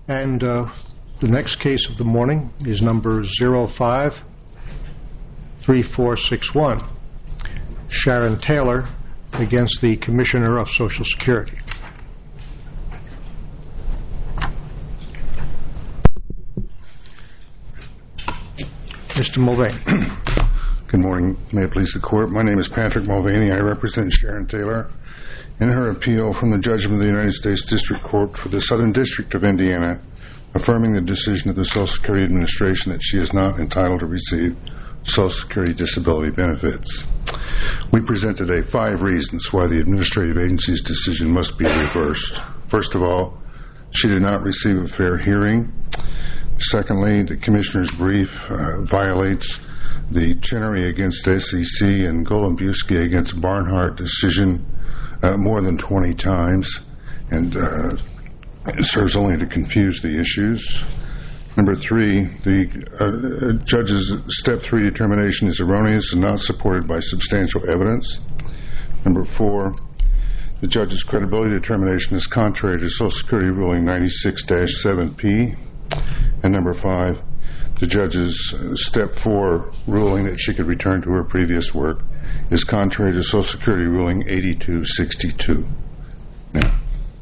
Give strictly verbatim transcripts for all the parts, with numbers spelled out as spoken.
And uh, the next case of the morning is number zero five three four six one, Sharon Taylor against the Commissioner of Social Security. Mister Mulvaney. Good morning. May it please the Court. My name is Patrick Mulvaney. I represent Sharon Taylor in her appeal from the judgment of the United States District Court for the Southern District of Indiana, affirming the decision of the Social Security Administration that she is not entitled to receive Social Security disability benefits. We present today five reasons why the administrative agency's decision must be reversed. First of all, she did not receive a fair hearing. Secondly, the Commissioner's brief uh, violates the Chenery against S E C and Golombuski against Barnhart decision uh, more than twenty times, and uh, it serves only to confuse the issues. Number three, the uh, judge's step three determination is erroneous and not supported by substantial evidence. Number four, the judge's credibility determination is contrary to Social Security ruling ninety-six dash seven P. And number five, the judge's uh, step four ruling that she could return to her previous work is contrary to Social Security ruling eighty-two sixty-two. Now,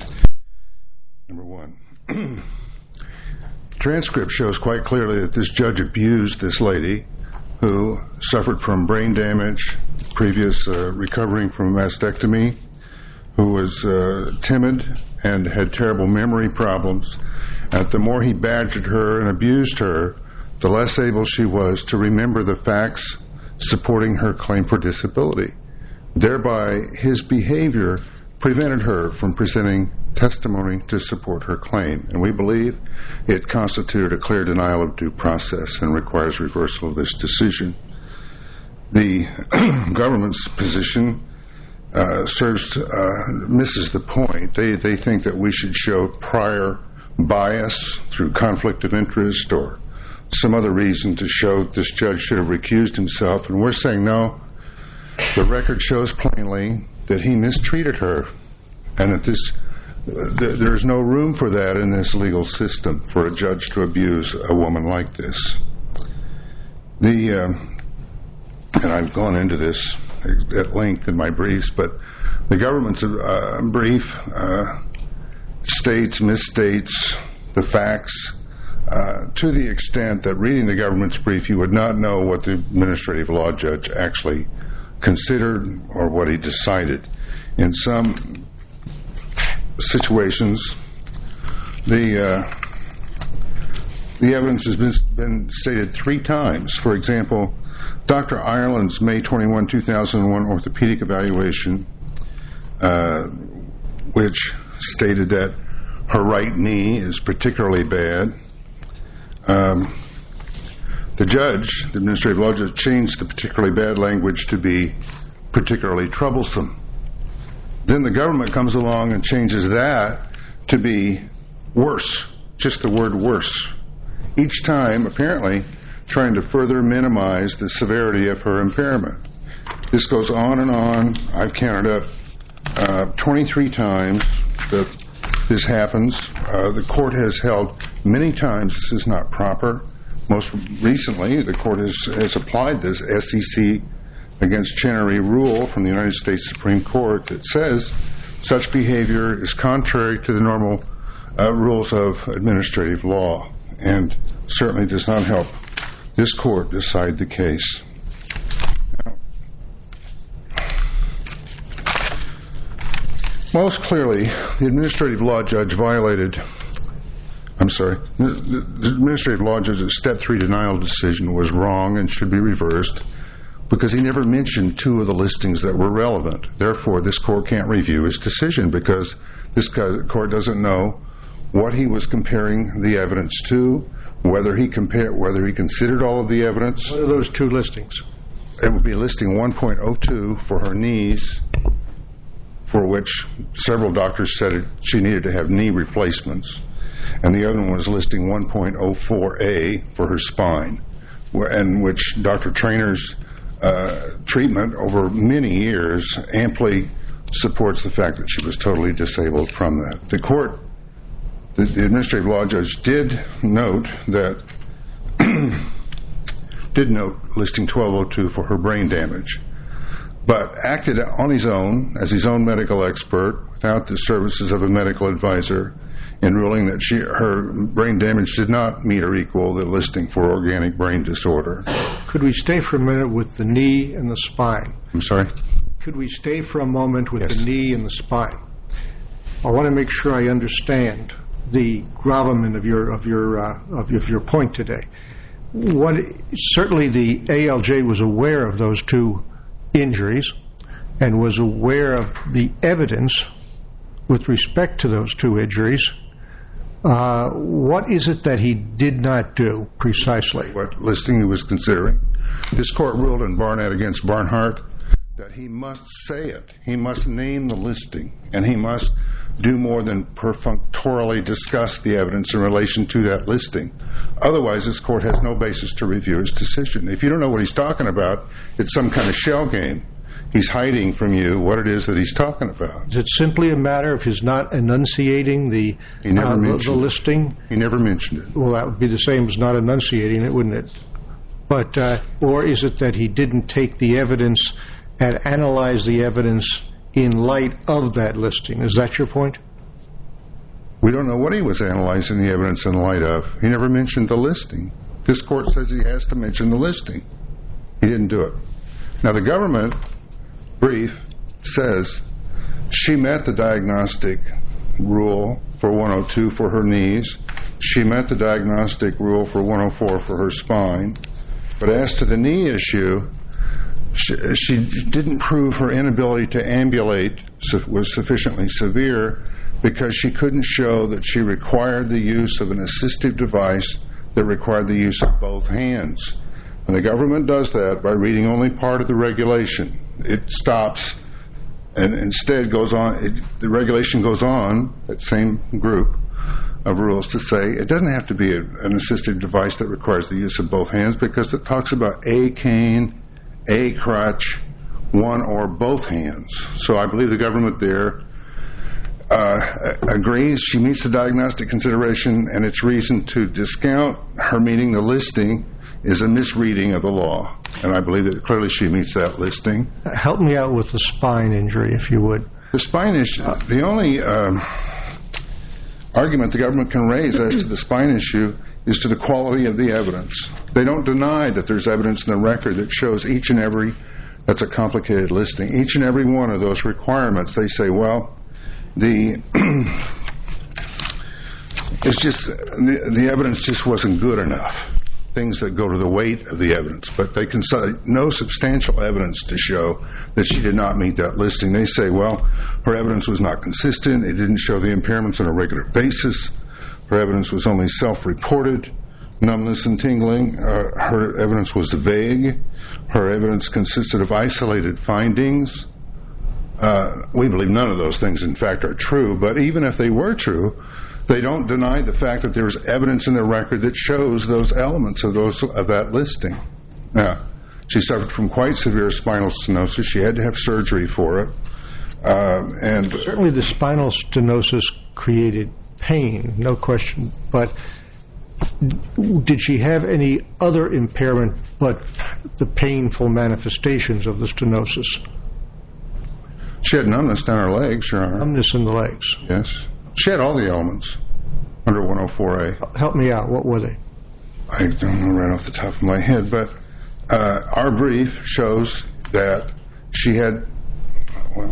number one, the transcript shows quite clearly that this judge abused this lady who suffered from brain damage, previous uh, recovering from a mastectomy, who was uh, timid and had terrible memory problems. And the more he badgered her and abused her, the less able she was to remember the facts supporting her claim for disability. Thereby, his behavior prevented her from presenting testimony to support her claim. And we believe it constituted a clear denial of due process and requires reversal of this decision. The government's position uh, serves to, uh, misses the point. They, they think that we should show prior bias through conflict of interest or some other reason to show this judge should have recused himself, and we're saying no. The record shows plainly that he mistreated her, and that this th- there's no room for that in this legal system for a judge to abuse a woman like this. The uh, and I've gone into this at length in my briefs, but the government's uh, brief uh, states, misstates the facts uh, to the extent that reading the government's brief, you would not know what the administrative law judge actually considered or what he decided. In some situations, the uh, the evidence has been, been stated three times. For example, Doctor Ireland's May twenty-first, two thousand one orthopedic evaluation, uh, which stated that her right knee is particularly bad. Um, the judge, the administrative law judge, changed the particularly bad language to be particularly troublesome. Then the government comes along and changes that to be worse, just the word worse. Each time, apparently, trying to further minimize the severity of her impairment. This goes on and on. I've counted up uh, twenty-three times that this happens. Uh, the court has held many times this is not proper. Most recently, the court has, has applied this S E C against Chenery rule from the United States Supreme Court that says such behavior is contrary to the normal uh, rules of administrative law and certainly does not help this court decide the case. Now, most clearly, the administrative law judge violated, I'm sorry, the, the administrative law judge's step three denial decision was wrong and should be reversed because he never mentioned two of the listings that were relevant. Therefore, this court can't review his decision because this court doesn't know what he was comparing the evidence to, whether he compared, whether he considered all of the evidence. What are those two listings? It would be listing one point oh two for her knees, for which several doctors said she needed to have knee replacements, and the other one was listing one point oh four A for her spine, and which Doctor Trainer's uh, treatment over many years amply supports the fact that she was totally disabled from that. The court, the, the administrative law judge did note that did note listing twelve oh two for her brain damage, but acted on his own as his own medical expert without the services of a medical advisor in ruling that she, her brain damage did not meet or equal the listing for organic brain disorder. Could we stay for a minute with the knee and the spine? I'm sorry? Could we stay for a moment with Yes. the knee and the spine? I want to make sure I understand the gravamen of your of your uh, of, of your point today. What certainly the A L J was aware of those two injuries and was aware of the evidence with respect to those two injuries. Uh, what is it that he did not do precisely? What listing he was considering? This court ruled in Barnett against Barnhart that he must say it. He must name the listing, and he must do more than perfunctorily discuss the evidence in relation to that listing. Otherwise, this court has no basis to review his decision. If you don't know what he's talking about, it's some kind of shell game. He's hiding from you what it is that he's talking about. Is it simply a matter of his not enunciating the, He never uh, the, the mentioned it. listing? He never mentioned it. Well, that would be the same as not enunciating it, wouldn't it? But uh, or is it that he didn't take the evidence and analyze the evidence in light of that listing? Is that your point? We don't know what he was analyzing the evidence in light of. He never mentioned the listing. This court says he has to mention the listing. He didn't do it. Now, the government brief says she met the diagnostic rule for one oh two for her knees. She met the diagnostic rule for one oh four for her spine. But as to the knee issue, she, she didn't prove her inability to ambulate was sufficiently severe because she couldn't show that she required the use of an assistive device that required the use of both hands. And the government does that by reading only part of the regulation. It stops and instead goes on, it, the regulation goes on, that same group of rules, to say it doesn't have to be a, an assistive device that requires the use of both hands, because it talks about a cane, a crutch, one or both hands. So I believe the government there uh, agrees she meets the diagnostic consideration, and its reason to discount her meeting the listing is a misreading of the law. And I believe that clearly she meets that listing. Help me out with the spine injury, if you would. The spine issue, the only um, argument the government can raise as to the spine issue is to the quality of the evidence. They don't deny that there's evidence in the record that shows each and every, that's a complicated listing, each and every one of those requirements. They say, well, the it's just the, the evidence just wasn't good enough. Things that go to the weight of the evidence, but they can cite no substantial evidence to show that she did not meet that listing. They say, well, her evidence was not consistent. It didn't show the impairments on a regular basis. Her evidence was only self-reported, numbness and tingling. Uh, her evidence was vague. Her evidence consisted of isolated findings. Uh, we believe none of those things, in fact, are true, but even if they were true, they don't deny the fact that there's evidence in the record that shows those elements of those of that listing. Now, she suffered from quite severe spinal stenosis. She had to have surgery for it. Um, and certainly the spinal stenosis created pain, no question. But did she have any other impairment but the painful manifestations of the stenosis? She had numbness down her legs, Your Honor. Numbness in the legs. Yes. She had all the elements under one oh four A. Help me out. What were they? I don't know right off the top of my head, but uh, our brief shows that she had, well,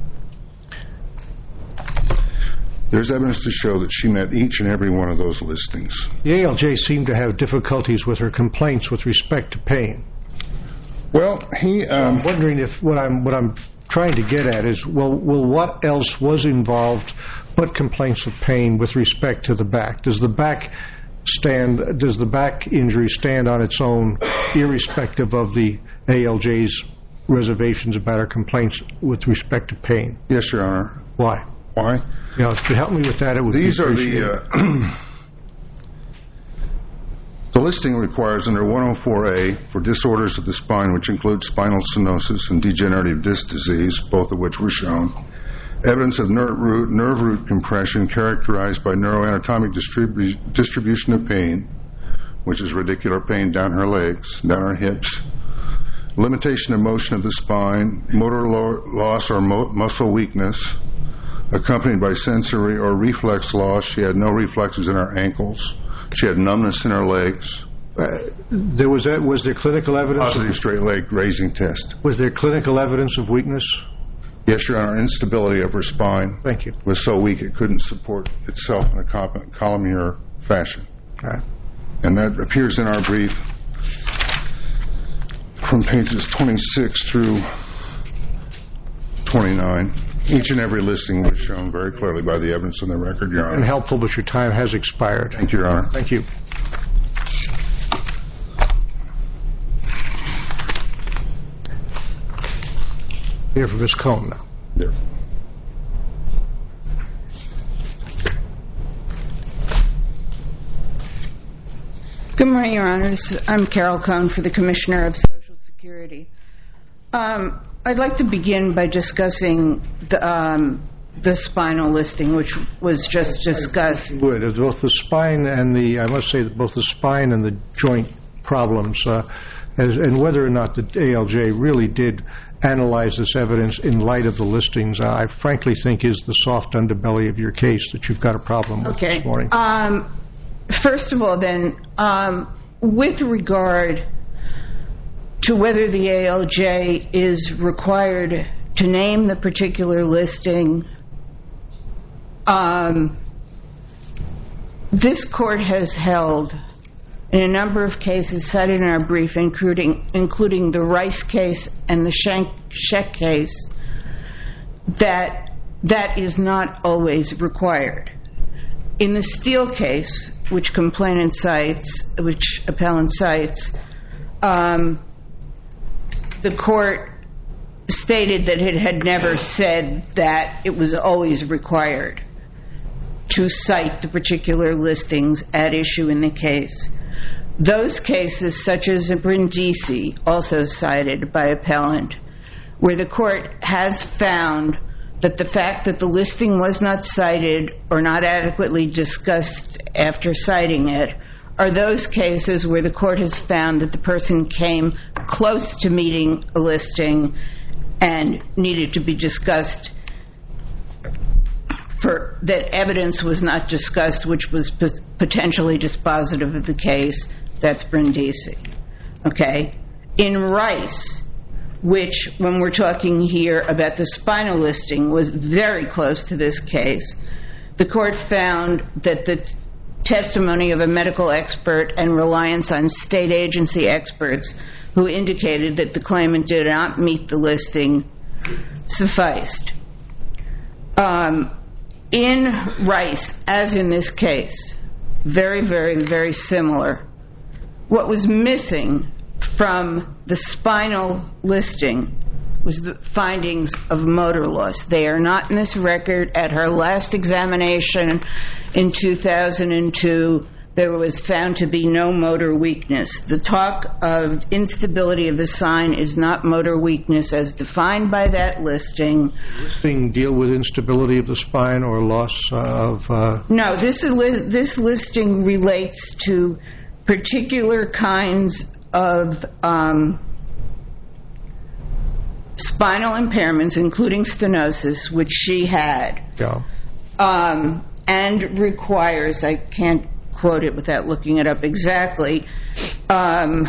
there's evidence to show that she met each and every one of those listings. The A L J seemed to have difficulties with her complaints with respect to pain. Well, he... Um, I'm wondering if what I'm what I'm trying to get at is, well, well, what else was involved but complaints of pain with respect to the back? Does the back stand? Does the back injury stand on its own, irrespective of the A L J's reservations about her complaints with respect to pain? Yes, Your Honor. Why? Why? You know, if you help me with that, it would These be are the... Uh, the listing requires under one oh four A for disorders of the spine, which include spinal stenosis and degenerative disc disease, both of which were shown, evidence of nerve root, nerve root compression characterized by neuroanatomic distribu- distribution of pain, which is radicular pain down her legs, down her hips, limitation of motion of the spine, motor lo- loss or mo- muscle weakness, accompanied by sensory or reflex loss. She had no reflexes in her ankles. She had numbness in her legs. Uh, there was that, was there clinical evidence? Positive straight leg raising test. Was there clinical evidence of weakness? Yes, Your Honor. Instability of her spine. Thank you. Was so weak it couldn't support itself in a columnar fashion. All right. And that appears in our brief from pages twenty-six through twenty-nine. Each and every listing was shown very clearly by the evidence in the record, Your Honor. And helpful, but your time has expired. Thank you, Your Honor. Thank you. Here for Miz Cohn now. There. Good morning, Your Honors. I'm Carol Cohn for the Commissioner of Social Security. Um, I'd like to begin by discussing the, um, the spinal listing, which was just discussed. Would both the spine and the I must say that both the spine and the joint problems, uh, as, and whether or not the A L J really did analyze this evidence in light of the listings, uh, I frankly think is the soft underbelly of your case that you've got a problem with okay. this morning. Um, first of all, then, um, with regard to whether the A L J is required to name the particular listing, um, this court has held in a number of cases cited in our brief, including including the Rice case and the Scheck case, that that is not always required. In the Steele case, which complainant cites, which appellant cites, um, the court stated that it had never said that it was always required to cite the particular listings at issue in the case. Those cases, such as Brindisi, also cited by appellant, where the court has found that the fact that the listing was not cited or not adequately discussed after citing it are those cases where the court has found that the person came close to meeting a listing and needed to be discussed, for that evidence was not discussed, which was p- potentially dispositive of the case. That's Brindisi. Okay? In Rice, which, when we're talking here about the spinal listing, was very close to this case, the court found that the t- testimony of a medical expert and reliance on state agency experts who indicated that the claimant did not meet the listing sufficed. Um, in Rice, as in this case, very, very, very similar, what was missing from the spinal listing was the findings of motor loss. They are not in this record. At her last examination in two thousand two, there was found to be no motor weakness. The talk of instability of the sign is not motor weakness as defined by that listing. Does the listing deal with instability of the spine or loss of... Uh... No, this, is, this listing relates to particular kinds of um, spinal impairments, including stenosis, which she had, Yeah. um, and requires, I can't quote it without looking it up exactly, um,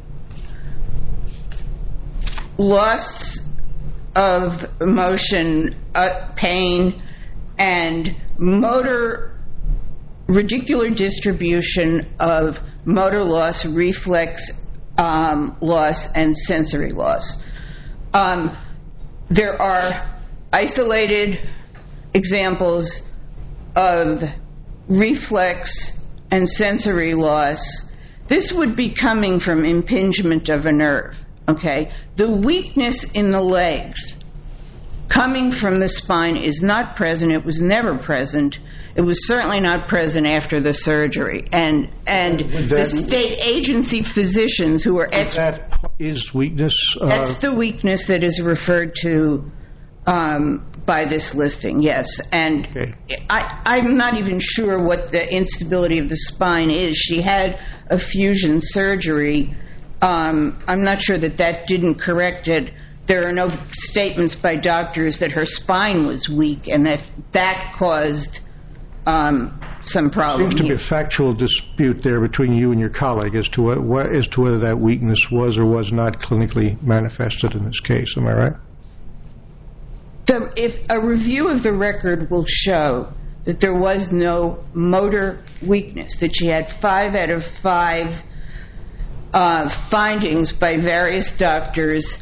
loss of motion, uh, pain, and motor radicular distribution of motor loss, reflex um, loss, and sensory loss. Um, there are isolated examples of reflex and sensory loss. This would be coming from impingement of a nerve, okay? The weakness in the legs coming from the spine is not present. It was never present. It was certainly not present after the surgery. And and that, the state agency physicians who are experts... That is weakness? Uh, That's the weakness that is referred to um, by this listing, yes. And Okay. I, I'm not even sure what the instability of the spine is. She had a fusion surgery. Um, I'm not sure that that didn't correct it. There are no statements by doctors that her spine was weak and that that caused um, some problem. Seems to be a factual dispute there between you and your colleague as to what, what as to whether that weakness was or was not clinically manifested in this case. Am I right? The, if a review of the record will show that there was no motor weakness, that she had five out of five uh, findings by various doctors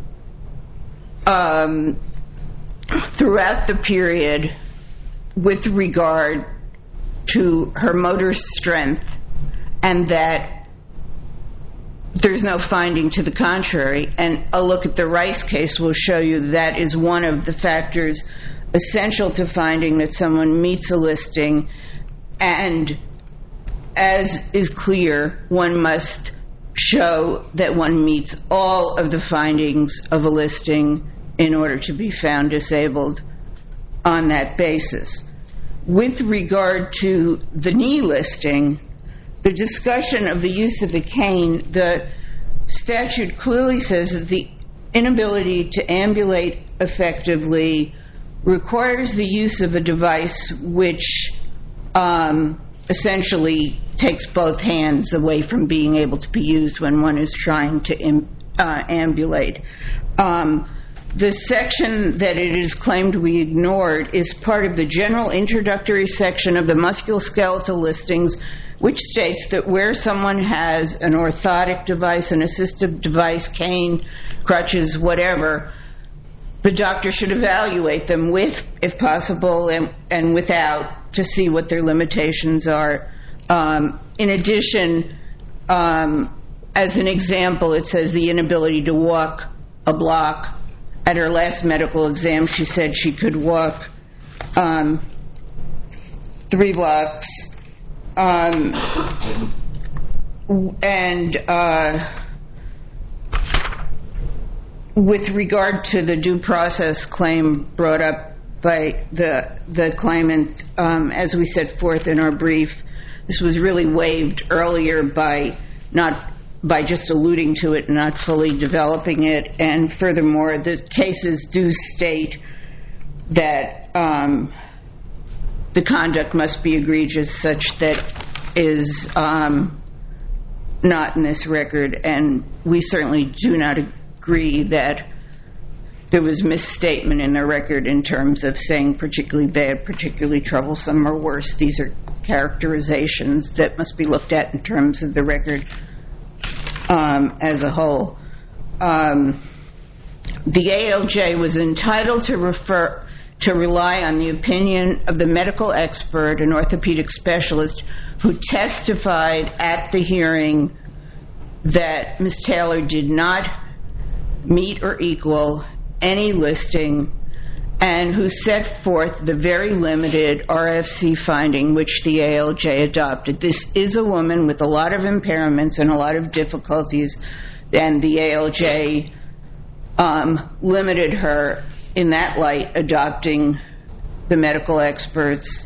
um, throughout the period with regard to her motor strength, and that there's no finding to the contrary. And a look at the Rice case will show you that is one of the factors essential to finding that someone meets a listing. And as is clear, one must show that one meets all of the findings of a listing in order to be found disabled on that basis. With regard to the knee listing, the discussion of the use of a cane, the statute clearly says that the inability to ambulate effectively requires the use of a device which um, essentially takes both hands away from being able to be used when one is trying to im- uh, ambulate. Um, The section that it is claimed we ignored is part of the general introductory section of the musculoskeletal listings, which states that where someone has an orthotic device, an assistive device, cane, crutches, whatever, the doctor should evaluate them with, if possible, and, and without, to see what their limitations are. Um, in addition, um, as an example, it says the inability to walk a block. At her last medical exam, she said she could walk um, three blocks. Um, and uh, with regard to the due process claim brought up by the the claimant, um, as we set forth in our brief, this was really waived earlier by not by just alluding to it and not fully developing it. And furthermore, the cases do state that um, the conduct must be egregious, such that is um, not in this record. And we certainly do not agree that there was misstatement in the record in terms of saying particularly bad, particularly troublesome, or worse. These are characterizations that must be looked at in terms of the record Um, as a whole. Um, the A L J was entitled to refer to rely on the opinion of the medical expert, an orthopedic specialist, who testified at the hearing that Miz Taylor did not meet or equal any listing, and who set forth the very limited R F C finding which the A L J adopted. This is a woman with a lot of impairments and a lot of difficulties, and the A L J um, limited her in that light, adopting the medical expert's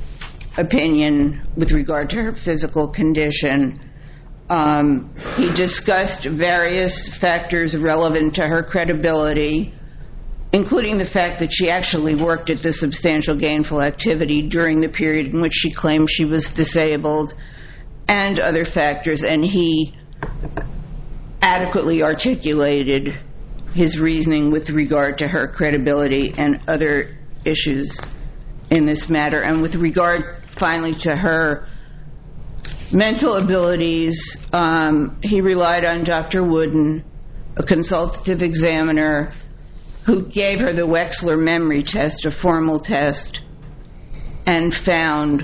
opinion with regard to her physical condition. Um, he discussed various factors relevant to her credibility, including the fact that she actually worked at the substantial gainful activity during the period in which she claimed she was disabled, and other factors, and he adequately articulated his reasoning with regard to her credibility and other issues in this matter. And with regard, finally, to her mental abilities, um, he relied on Doctor Wooden, a consultative examiner, who gave her the Wechsler memory test, a formal test, and found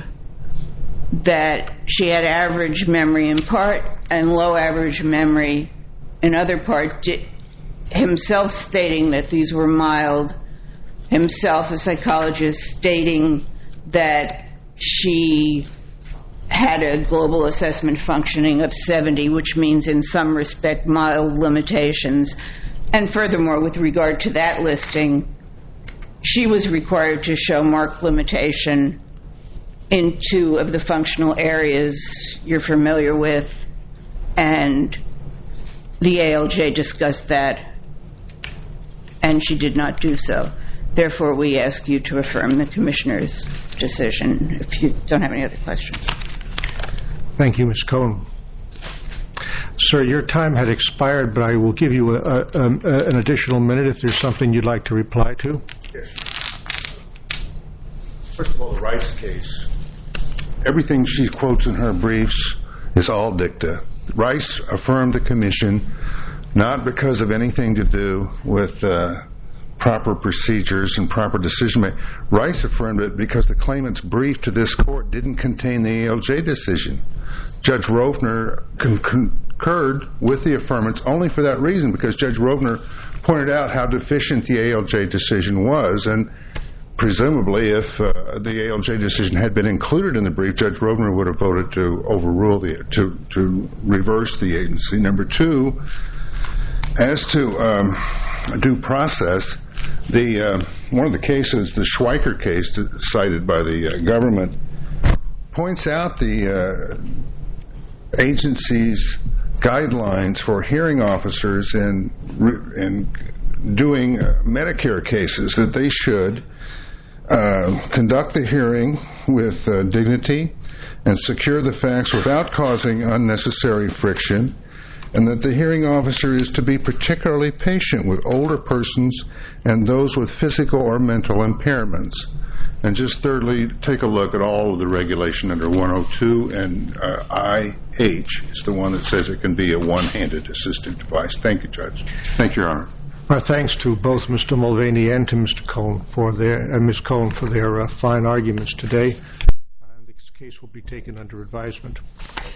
that she had average memory in part and low average memory in other part, himself stating that these were mild, himself, a psychologist, stating that she had a global assessment functioning of seventy, which means in some respect mild limitations. And furthermore, with regard to that listing, she was required to show marked limitation in two of the functional areas you're familiar with, and the A L J discussed that, and she did not do so. Therefore, we ask you to affirm the Commissioner's decision if you don't have any other questions. Thank you, Miz Cohen. Sir, your time had expired, but I will give you a, a, a, an additional minute if there's something you'd like to reply to. Yes. First of all, the Rice case. Everything she quotes in her briefs is all dicta. Rice affirmed the commission not because of anything to do with uh, proper procedures and proper decision making. Rice affirmed it because the claimant's brief to this court didn't contain the A L J decision. Judge Rovner con- concurred with the affirmance only for that reason, because Judge Rovner pointed out how deficient the A L J decision was, and presumably if uh, the A L J decision had been included in the brief, Judge Rovner would have voted to overrule the to to reverse the agency. Number two, as to um, due process, the uh, one of the cases, the Schweiker case cited by the uh, government, points out the uh, agency's guidelines for hearing officers in in doing uh, Medicare cases, that they should uh, conduct the hearing with uh, dignity and secure the facts without causing unnecessary friction, and that the hearing officer is to be particularly patient with older persons and those with physical or mental impairments. And just thirdly, take a look at all of the regulation under one oh two, and uh, I H is the one that says it can be a one-handed assistive device. Thank you, Judge. Thank you, Your Honor. Our thanks to both Mister Mulvaney and to Mister Cohen for their, uh, Miz Cohen for their uh, fine arguments today. Uh, this case will be taken under advisement.